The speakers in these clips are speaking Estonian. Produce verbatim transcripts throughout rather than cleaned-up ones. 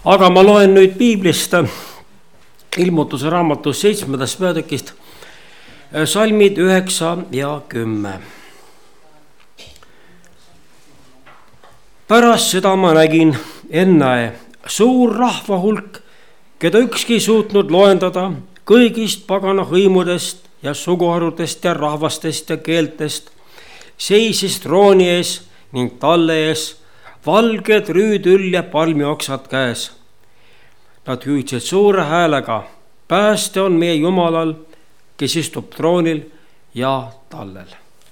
aga ma loen nüüd piiblist Ilmutuse raamatus seitsmendast peatükist salmid üheksa ja kümme. Pärast seda ma nägin, ennäe, suur rahvahulk, keda ükski suutnud loendada, kõigist pagana hõimudest ja suguharudest ja rahvastest ja keeltest, seisis trooni ees ning talle ees valged rüüdüll ja palmioksad käes. Nad hüüdsid suure häälega, pääste on meie Jumalal, kes istub troonil ja tallel.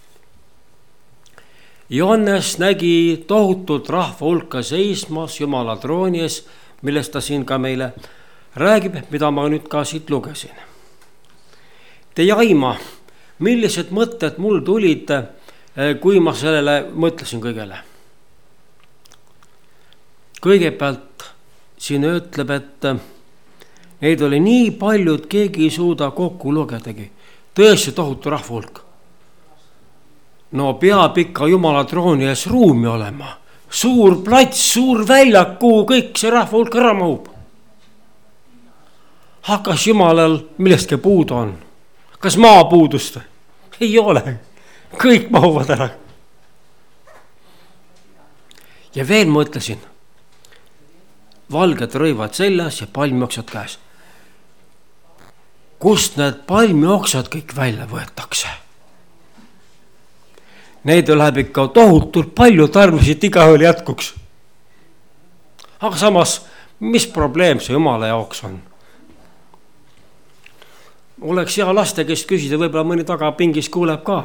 Johannes nägi tohutult rahva hulka seismas Jumala trooni ees, millest ta siin ka meile räägib, mida ma nüüd ka siit lugesin. Te ei aima, millised mõtted mul tulid, kui ma sellele mõtlesin kõigele. Kõigepealt siin ütleb, et neid oli nii palju, et keegi ei suuda kokku lugedagi. Tõesti tohutu rahva hulk. No peab ikka Jumala trooni ees ruumi olema. Suur plats, suur väljak, kuhu kõik see rahva hulk ära mahub. Hakkas Jumalal millestki puudu on. Kas maa puudust? Ei ole. Kõik mahuvad ära. Ja veel mõtlesin, valged rõivad seljas ja palmioksad käes. Kust need palmioksad kõik välja võetakse? Neid läheb ikka tohutult palju tarvisid igaühel jätkuks. Aga samas, mis probleem see Jumala jaoks on? Oleks hea laste, kes küsida, võib-olla mõni tagapingis kuuleb ka.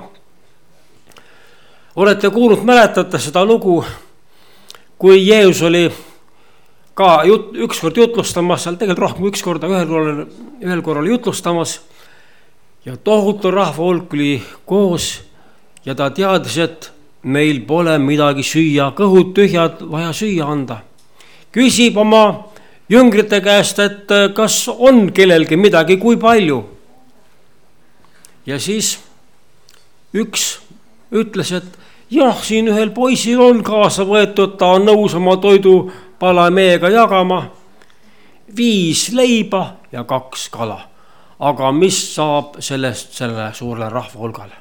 Olete kuulnud, mäletate seda lugu, kui Jeesus oli ka jut, ükskord jutlustamas, seal tegelikult rohkem üks korda, ühel korral, ühel korral jutlustamas ja tohutu rahva hulk oli koos ja ta teadis, et meil pole midagi süüa, kõhud tühjad, vaja süüa anda. Küsib oma jüngrite käest, et kas on kellelgi midagi, kui palju. Ja siis üks ütles, et jah, siin ühel poisil on kaasa võetud, ta on nõus oma toidu pala meiega jagama, viis leiba ja kaks kala. Aga mis saab sellest selle suurele rahva hulgale?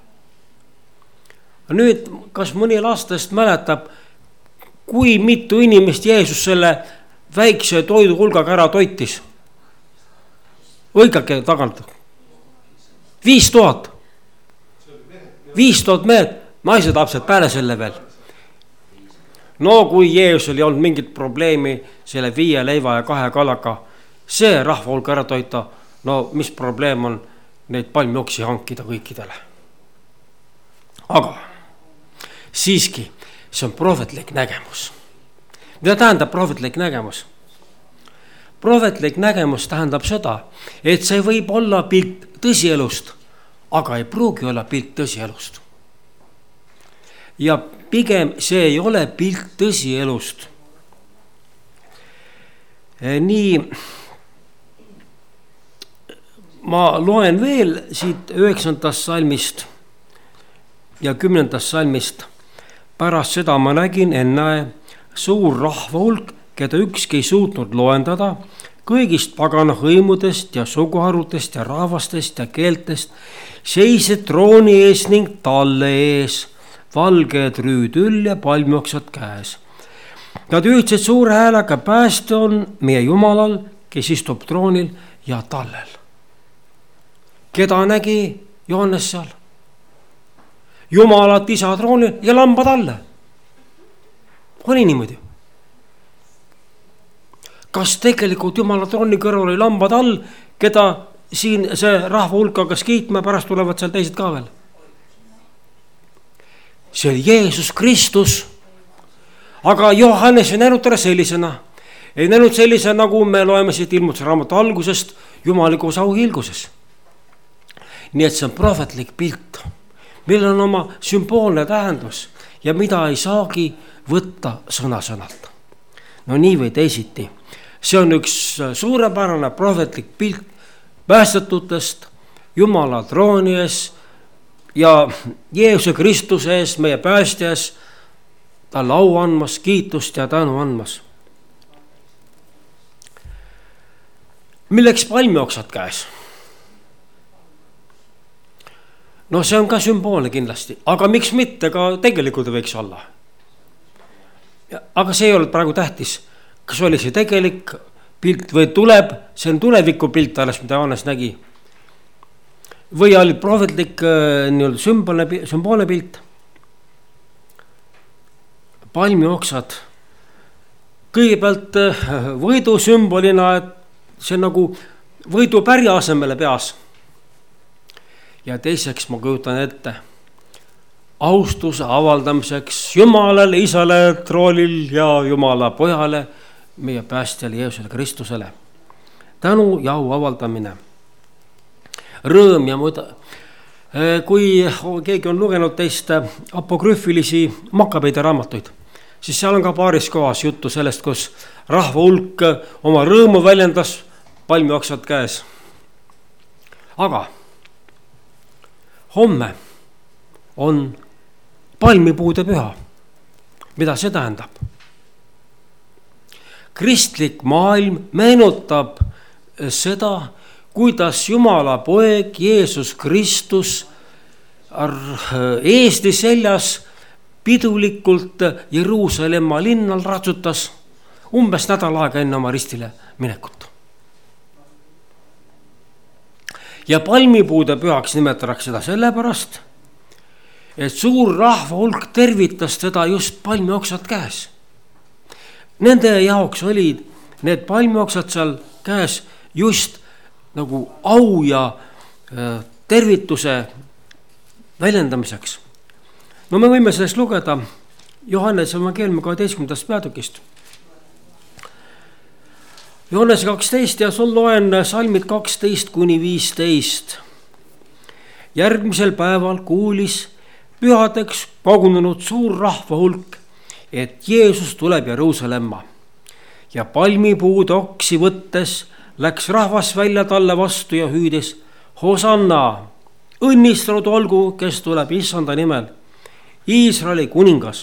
Nüüd, kas mõni lastest mäletab, kui mitu inimest Jeesus selle väikse toidu hulgaga ära toitis? Õigake tagant. Viis tuhat. Viis tuhat mehed, naised lapsed pääle selle veel. No kui Jeesus oli olnud mingit probleemi selle viie leiva ja kahe kalaka, see rahva hulk ära toita, no mis probleem on neid palmioksi hankida kõikidele. Aga siiski, see on prohvetlik nägemus. Mida tähendab prohvetlik nägemus? Prohvetlik nägemus tähendab seda, et see võib olla pilt tõsielust, aga ei pruugi olla pilt tõsielust. Ja pigem see ei ole pilt tõsielust. Nii, ma loen veel siit üheksandast salmist ja kümnendast salmist. Pärast seda ma nägin, ennäe, suur rahva hulk, keda ükski ei suutnud loendada, kõigist pagana hõimudest ja suguharudest ja rahvastest ja keeltest, seisid trooni ees ning talle ees, valged rüüdüll ja palmioksad käes. Nad hüüdsid suure häälega, pääste on meie Jumalal, kes istub troonil ja tallel. Keda nägi Johannes seal? Jumalat isa troonil ja lambad alle. Oli niimoodi. Kas tegelikult Jumala trooni kõrval oli lambad all, keda siin see rahva hulk hakkas kiitma, pärast tulevad seal teised ka veel? See oli Jeesus Kristus. Aga Johannes ei näinud teda sellisena. Ei näinud sellisena, nagu me loeme siit Ilmutuse raamatu algusest jumalikus auhilguses. Nii et see on prohvetlik pilt. Meil on oma sümboolne tähendus ja mida ei saagi võtta sõna-sõnalt. No nii või teisiti. See on üks suurepärane prohvetlik pilt päästetutest Jumala trooni ees ja Jeesuse Kristuse ees, meie päästjas, talle au andmas, kiitust ja tänu andmas. milleks palmioksad käes? No see on ka sümboolne kindlasti, aga miks mitte, ka tegelikult võiks olla. Aga see ei olnud praegu tähtis, kas oli see tegelik pilt või tuleb, see on tuleviku pilt alles, mida Johannes nägi. Või oli prohvetlik nii-öelda sümboolne, sümboolne pilt. Palmioksad. Kõigepealt võidu sümbolina, et see on nagu võidu pärja asemele peas. Ja teiseks ma kujutan ette austuse avaldamiseks Jumalale, Isale, troolil ja Jumala pojale, meie päästjale Jeesusele Kristusele. Tänu ja au avaldamine. Rõõm ja muida. Kui keegi on lugenud teist apokrüüfilisi Makabeide raamatuid, siis seal on ka paaris kohas juttu sellest, kus rahva hulk oma rõõmu väljendas palmioksad käes. Aga homme on palmipuude püha. Mida see tähendab? Kristlik maailm meenutab seda, kuidas Jumala poeg Jeesus Kristus Eesti seljas pidulikult Jeruusalemma linnal ratsutas umbes nädal aega enne oma ristile minekut. Ja palmipuude pühaks nimetatakse seda sellepärast, et suur rahva hulk tervitas teda just palmioksad käes. Nende jaoks olid need palmioksad seal käes just nagu au ja tervituse väljendamiseks. No me võime sellest lugeda Johannese evangeeliumi kaheteistkümnendast peatükist. Johannese kaksteist ja sul loen salmid kaksteist kuni viisteist. Järgmisel päeval kuulis pühadeks kogunenud suur rahva hulk, et Jeesus tuleb Jeruusalemma. Ja palmipuud oksi võttes läks rahvas välja talle vastu ja hüüdis: Hosanna, õnnistunud olgu, kes tuleb Issanda nimel, Iisraeli kuningas.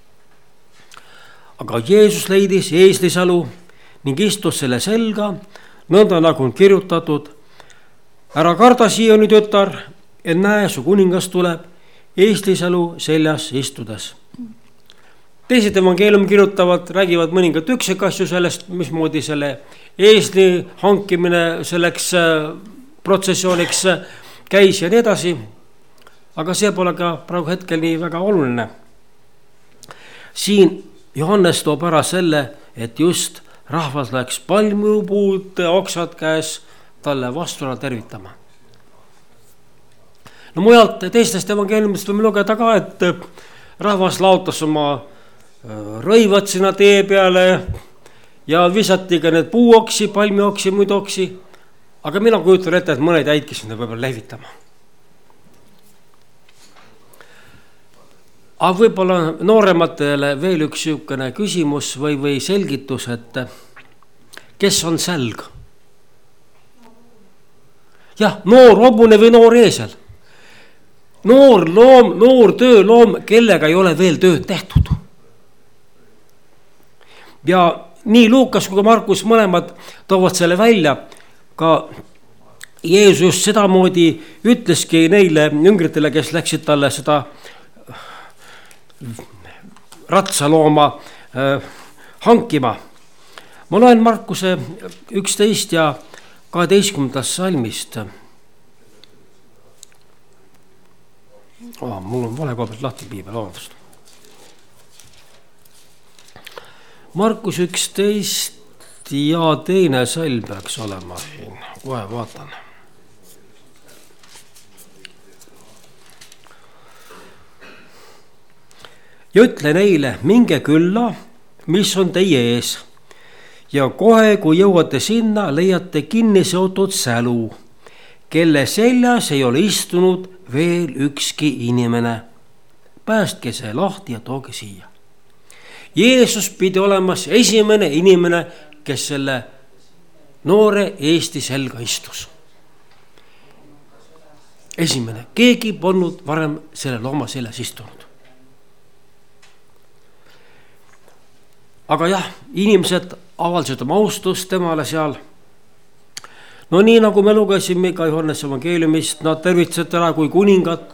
Aga Jeesus leidis eeslisalu ning istus selle selga, nõnda nagu on kirjutatud: ära karda, Sioni tütar, et näe, su kuningas tuleb eeslisalu seljas istudes. Teised evangeelium kirjutavad, räägivad mõningat üksikasju sellest, mismoodi selle eesli hankimine selleks protsessiooniks käis ja nii edasi. Aga see pole ka praegu hetkel nii väga oluline. Siin Johannes toob ära selle, et just rahvas läks palmipuud oksad käes talle vastuna tervitama. No mujalt teistest evangeeliumist võime lugeda ka, et rahvas laotas oma rõivad sinna tee peale ja visati ka need puuoksi, palmioksi, muid oksi. Aga mina kujutan ette, et mõned jäidki sinna võib-olla lehvitama. Aga võib-olla noorematele veel üks niisugune küsimus või, või selgitus, et kes on sälg? Jah, noor hobune või noor eesel. Noor loom, noor tööloom, kellega ei ole veel tööd tehtud. Ja nii Luukas kui ka Markus mõlemad toovad selle välja. Ka Jeesus just sedamoodi ütleski neile jüngritele, kes läksid talle seda ratsalooma äh, hankima. Ma loen Markuse üksteist ja kaheteistkümnendast salmist. Oh, mul on vale koha pealt lahti piibel, vabandust. Markus üksteist ja teine salm peaks olema siin. Kohe vaatan. Ja ütle neile, minge külla, mis on teie ees. Ja kohe, kui jõuate sinna, leiate kinni seotud sälu, kelle seljas ei ole istunud veel ükski inimene. Päästke see lahti ja tooge siia. Jeesus pidi olemas esimene inimene, kes selle noore Eesti selga istus. Esimene. Keegi polnud varem selle looma seljas istunud. Aga jah, inimesed avaldasid oma austust temale seal. no nii, nagu me lugesime ka Johannese evangeeliumist, nad tervitasid ära kui kuningat.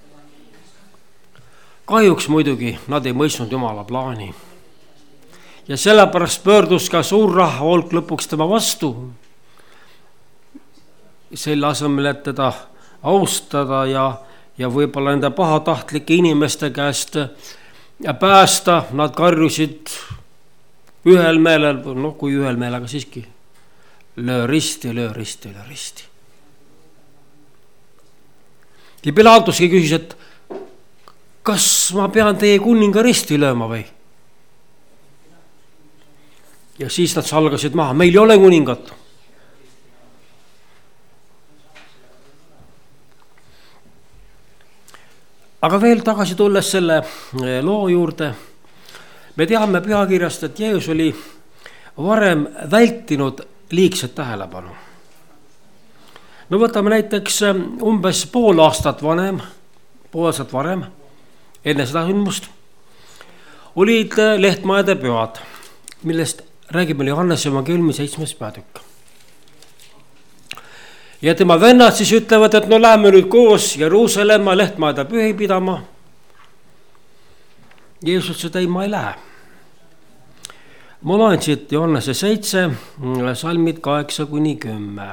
Kahjuks muidugi nad ei mõistnud Jumala plaani. Ja sellepärast pöördus ka suur rahva hulk lõpuks tema vastu. Selle asemel, et teda austada ja, ja võib-olla nende pahatahtlike inimeste käest ja päästa, nad karjusid ühel meelel, noh kui ühel meelel, aga siiski, löö risti, löö risti, löö risti. Ja Pilaaduski küsis, et kas ma pean teie kuninga risti lööma või? Ja siis nad salgasid maha, meil ei ole kuningat. Aga veel tagasi tulles selle loo juurde, me teame pühakirjast, et Jeesus oli varem vältinud liigset tähelepanu. No võtame näiteks umbes pool aastat vanem, pool aastat varem, enne seda sündmust, olid lehtmaede pühad, millest räägib meil Johannese evangeeliumi seitsmes peatükk. Ja tema vennad siis ütlevad, et no läheme nüüd koos Jeruusalemma lehtmaeda pühi pidama. Jeesus ütles, et ei, ma ei lähe. Ma loen siit Johannese seitse, salmid kaheksa kuni kümme.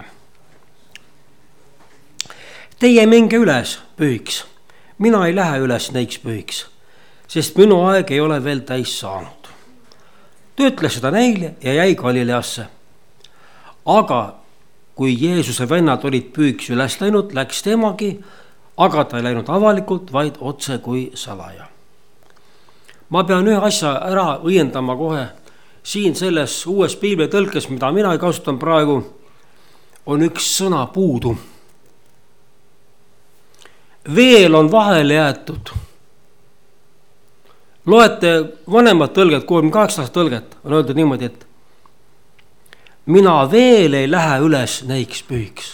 Teie minge üles pühiks, mina ei lähe üles neiks pühiks, sest minu aeg ei ole veel täis saanud. Ta ütles seda neile ja jäi Galileasse. Aga kui Jeesuse vennad olid püüks üles läinud, läks temagi, aga ta ei läinud avalikult, vaid otse kui salaja. Ma pean ühe asja ära õiendama kohe. Siin selles uues piiblitõlkes, mida mina ei kasutan praegu, on üks sõna puudu. Veel on vahele jäetud. Loete vanemad tõlget, kolmkümmend kaheksa tõlget, on öeldud niimoodi, et mina veel ei lähe üles neiks pühiks.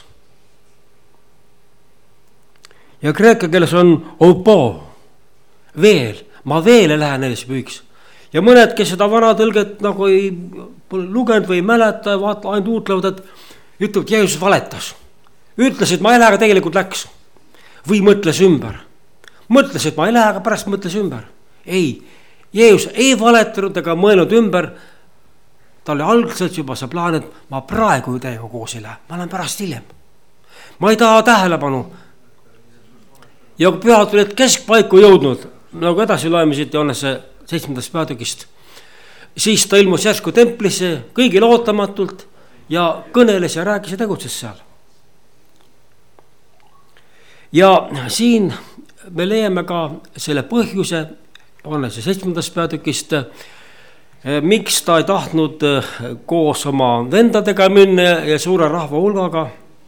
Ja kreeka keeles on opo, veel, ma veel ei lähe neiks pühiks. Ja mõned, kes seda vana tõlget nagu ei lugenud või ei mäleta, vaata, ainult uutlevad, et ütleb, et Jeesus valetas. Ütles, et ma ei lähe, aga tegelikult läks. Või mõtles ümber. Mõtles, et ma ei lähe, aga pärast mõtles ümber. Ei, Jeesus ei valetanud ega mõelnud ümber. Ta oli algselt juba see plaan, et ma praegu teiega koos ei lähe. Ma olen pärast hiljem. Ma ei taha tähelepanu. Ja kui pühad olid keskpaiku jõudnud, nagu edasi loeme siit Johannese seitsmendast peatükist, siis ta ilmus järsku templisse kõigil ootamatult ja kõneles ja rääkis ja tegutses seal. Ja siin me leiame ka selle põhjuse Johannese seitsmendast peatükist, miks ta ei tahtnud koos oma vendadega minna ja suure rahva hulgaga.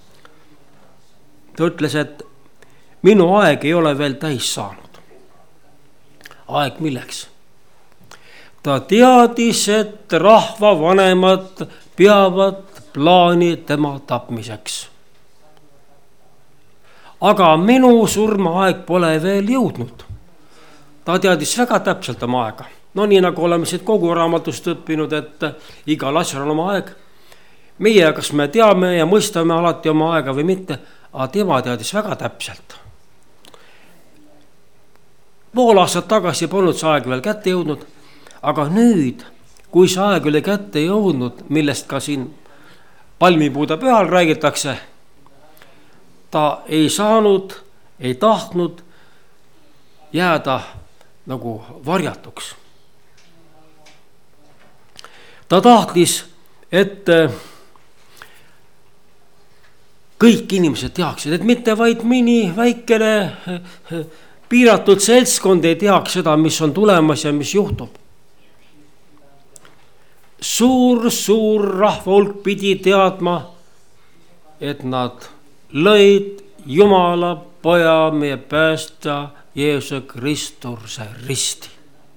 Ta ütles, et minu aeg ei ole veel täis saanud. Aeg milleks? Ta teadis, et rahva vanemad peavad plaani tema tapmiseks. Aga minu surmaaeg pole veel jõudnud. Ta teadis väga täpselt oma aega. No nii nagu oleme siit kogu raamatust õppinud, et igal asjal on oma aeg. Meie, kas me teame ja mõistame alati oma aega või mitte, aga tema teadis väga täpselt. Pool aastat tagasi polnud see aeg veel kätte jõudnud, aga nüüd, kui see aeg oli kätte jõudnud, millest ka siin palmipuude pühal räägitakse, ta ei saanud, ei tahtnud jääda nagu varjatuks. Ta tahtis, et kõik inimesed teaksid, et mitte vaid mini väikene piiratud seltskond ei teaks seda, mis on tulemas ja mis juhtub. Suur, suur rahva hulk pidi teadma, et nad lõid Jumala poja, meie päästja Jeesuse Kristuse risti.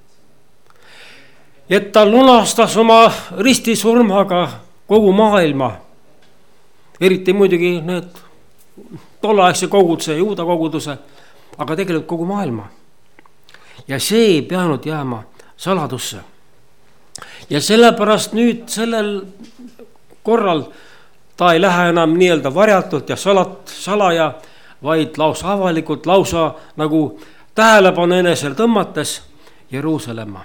Et ta lunastas oma ristisurmaga kogu maailma, eriti muidugi need tolleaegse koguduse, juuda koguduse, aga tegelikult kogu maailma. Ja see ei peanud jääma saladusse. Ja sellepärast nüüd sellel korral ta ei lähe enam nii-öelda varjatult ja salat, salaja, vaid lausa avalikult, lausa nagu tähelepanu enesele tõmmates Jeruusalemma.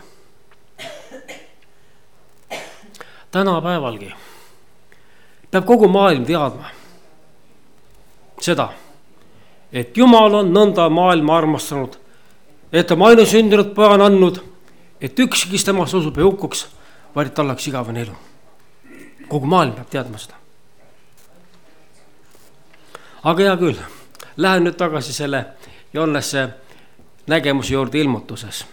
Tänapäevalgi peab kogu maailm teadma seda, et Jumal on nõnda maailma armastanud, et ta ainusündinud poja on andnud, et ükski, kes temast usub, ei hukkuks, vaid tal oleks igavene elu. Kogu maailm peab teadma seda. Aga hea küll, lähen nüüd tagasi selle Johannese nägemuse juurde ilmutuses.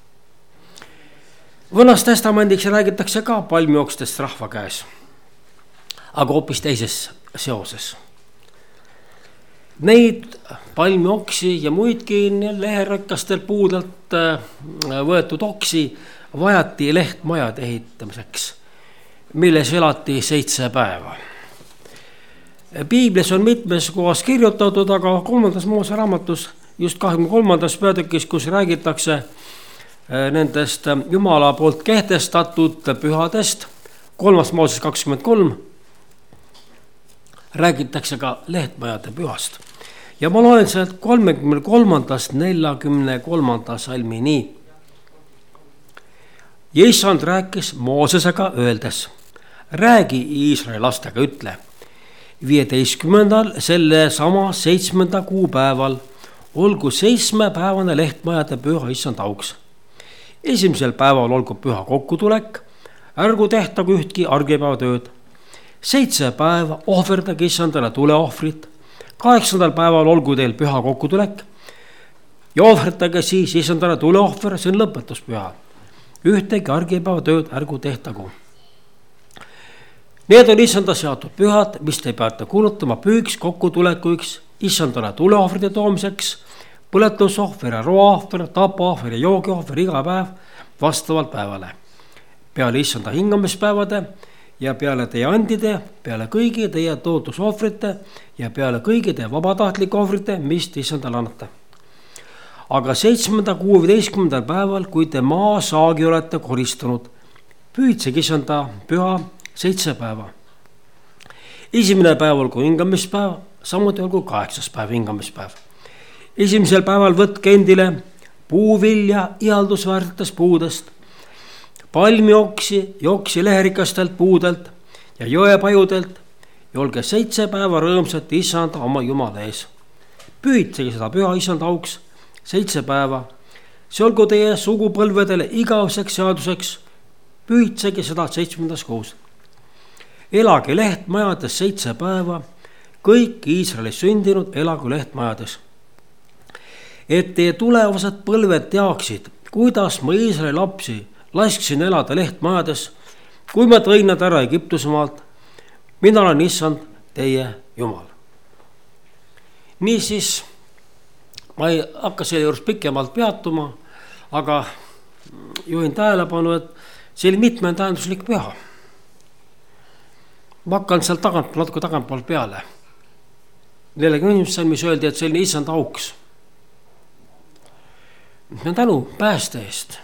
Vanas testamendiks räägitakse ka palmiokstest rahva käes, aga hoopis teises seoses. Neid palmioksi ja muidki leherakastel puudelt võetud oksi vajati lehtmajade ehitamiseks, milles elati seitse päeva. Piiblis on mitmes kohas kirjutatud, aga kolmandas Moose raamatus, just kahekümne kolmandas peatükis, kus räägitakse nendest Jumala poolt kehtestatud pühadest, kolmas Mooses kakskümmend kolm, räägitakse ka lehtmajade pühast. Ja ma loen sealt kolmekümne kolmandast neljakümne kolmanda salmi nii. Ja Issand rääkis Moosesega öeldes, räägi Iisraeli lastega, ütle, viieteistkümnendal selle sama seitsmenda kuupäeval olgu seitsmepäevane lehtmajade püha Issand auks. Esimesel päeval olgu püha kokkutulek, ärgu tehtagu ühtki argipäeva tööd. Seitse päeva ohverdage Issandale tuleohvrit, kaheksandal päeval olgu teil püha kokkutulek ja ohverdage siis Issandale tuleohver, see on lõpetuspüha. Ühtegi argipäeva tööd ärgu tehtagu. Need on Issanda seatud pühad, mis te peate kulutama püüks, kokkutulekuiks, Issandale tuleohvrite toomiseks, põletusohver ja roaohver, tapaohver ja joogiohver iga päev vastavalt päevale. Peale Issanda hingamispäevade ja peale teie andide, peale kõigi teie tootusohvrite ja peale kõigi teie vabatahtlike ohvrite, mis te Issandale annate. Aga seitsmenda kuueteistkümnendal päeval, kui te maa saagi olete koristanud, püüdsegi Issanda püha seitse päeva. Esimene päev olgu hingamispäev, samuti olgu kaheksas päev hingamispäev. Esimesel päeval võtke endile puuvilja ihaldusväärsetest puudest, palmioksi, joksi leherikastelt puudelt ja jõepajudelt ja olge seitse päeva rõõmsat Issanda oma Jumala ees. Püüdsegi seda püha Issanda auks seitse päeva. See olgu teie sugupõlvedele igaveseks seaduseks. Püüdsegi seda seitsmendas kuus. Elage lehtmajades seitse päeva, kõik Iisraelis sündinud elagu lehtmajades. Et teie tulevased põlved teaksid, kuidas ma Iisraeli lapsi lasksin elada lehtmajades, kui ma tõin nad ära Egiptuse maalt. Mina olen Issand, teie Jumal. Niisiis, ma ei hakka selle juures pikemalt peatuma, aga juhin tähelepanu, et see oli mitmetähenduslik püha. Ma hakkan sealt tagant, natuke tagantpoolt peale. neljakümne esimesel, mis öeldi, et selline Issand auks. See on tänu pääste eest.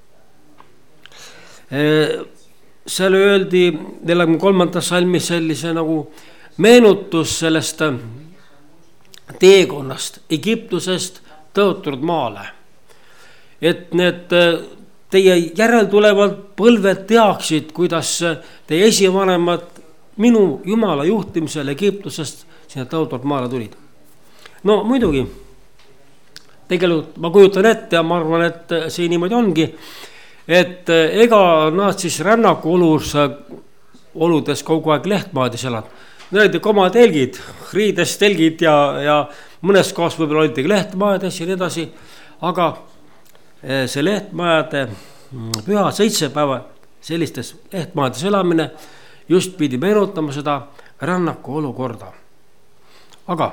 Seal öeldi neljakümne kolmandas salmis sellise nagu meenutus sellest teekonnast Egiptusest tõotatud maale. Et need teie järeltulevad põlved teaksid, kuidas teie esivanemad minu Jumala juhtimisel Egiptusest sinna tõotatud maale tulid. No muidugi, tegelikult ma kujutan ette ja ma arvan, et see niimoodi ongi, et ega nad siis rännaku olus, oludes kogu aeg lehtmaades elad. Need olid oma telgid, riides telgid ja, ja mõnes kohas võib-olla olid lehtmaades ja nii edasi, aga see lehtmajade püha seitse päeva sellistes lehtmajades elamine just pidi meenutama seda rännaku olukorda. Aga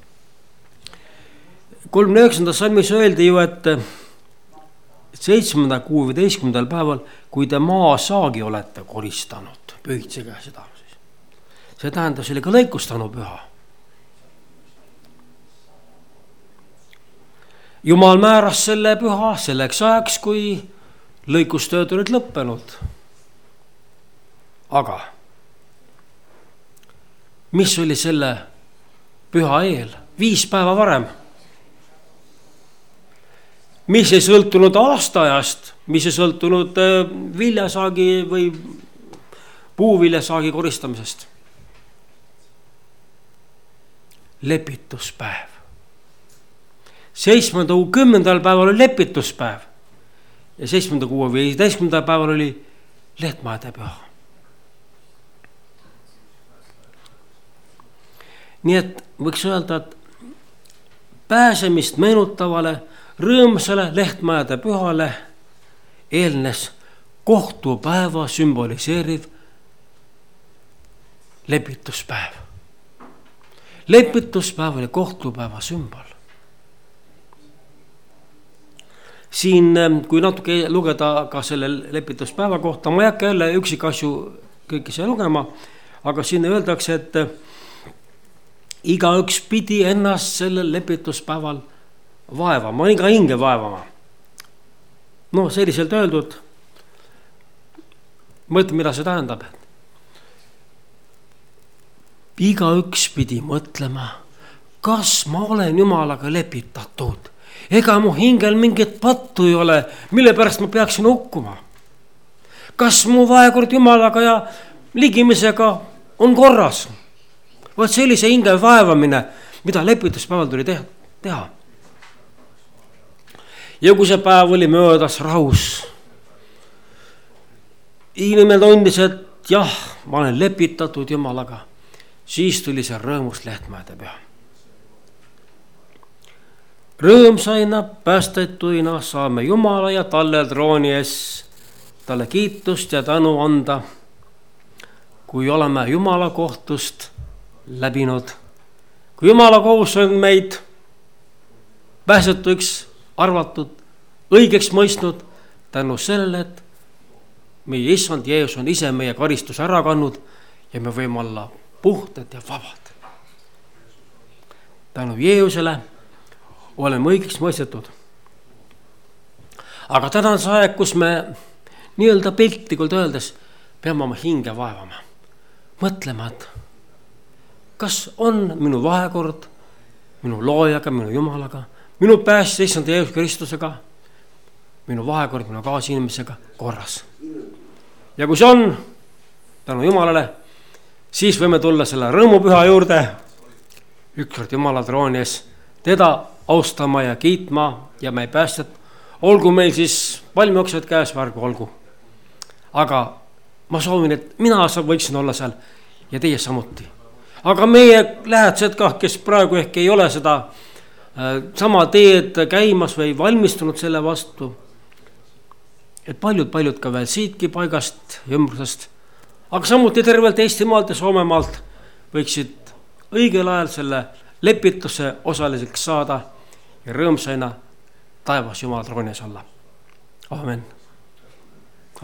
kolmekümne üheksandal salmis öeldi ju, et seitsmenda kuueteistkümnendal päeval, kui te maa saagi olete koristanud, pühitsege seda. See tähendab, see oli ka lõikustanu püha. Jumal määras selle püha selleks ajaks, kui lõikustööd olid lõppenud. Aga mis oli selle püha eel, viis päeva varem. Mis ei sõltunud aastaajast, mis ei sõltunud viljasaagi või puuviljasaagi koristamisest. Lepituspäev. Seitsmenda kuu kümnendal päeval oli lepituspäev ja seitsmenda kuu viieteistkümnendal päeval oli lehtmaade püha. Nii et võiks öelda, et pääsemist meenutavale rõõmsale lehtmaade pühale eelnes kohtupäeva sümboliseeriv lepituspäev. Lepituspäev oli kohtupäeva sümbol. Siin, kui natuke lugeda ka selle lepituspäeva kohta, ma ei hakka jälle üksik asju kõiki see lugema, aga siin öeldakse, et igaüks pidi ennast sellel lepituspäeval vaevama, iga hinge vaevama. No selliselt öeldud, mõtle, mida see tähendab. Igaüks pidi mõtlema, kas ma olen Jumalaga lepitatud. Ega mu hingel mingit pattu ei ole, mille pärast ma peaksin hukkuma. Kas mu vaekord Jumalaga ja ligimisega on korras? Vaat sellise hinge vaevamine, mida lepituspäeval tuli teha. Ja kui see päev oli möödas rahus, inimene tundis, et jah, ma olen lepitatud Jumalaga, siis tuli see rõõmus lehtmaade püha. Rõõmsaina päästetuina saame Jumala ja talle trooni ees talle kiitust ja tänu anda, kui oleme Jumala kohtust läbinud. Kui Jumala kohus on meid pääsetuks arvatud, õigeks mõistnud tänu sellele, et meie issand Jeesus on ise meie karistus ära kannud ja me võime olla puhtad ja vabad. Tänu Jeesusele oleme õigeks mõistetud. Aga täna on see aeg, kus me nii-öelda piltlikult öeldes peame oma hinge vaevama. Mõtlema, et kas on minu vahekord, minu loojaga, minu Jumalaga, minu päästja issand Jeesus Kristusega, minu vahekord, minu kaasinimesega korras. Ja kui see on, tänu Jumalale, siis võime tulla selle rõõmupüha juurde, ükskord Jumala trooni ees, teda austama ja kiitma ja me päästet, olgu meil siis palmioksed käes värgu olgu. Aga ma soovin, et mina võiksin olla seal ja teie samuti. Aga meie lähedased ka, kes praegu ehk ei ole seda äh, sama teed käimas või valmistunud selle vastu, et paljud-paljud ka veel siitki paigast ja ümbrusest, aga samuti tervelt Eestimaalt ja Soomemaalt võiksid õigel ajal selle lepituse osaliseks saada ja rõõmsaina taevas Jumala troonis olla. Amen.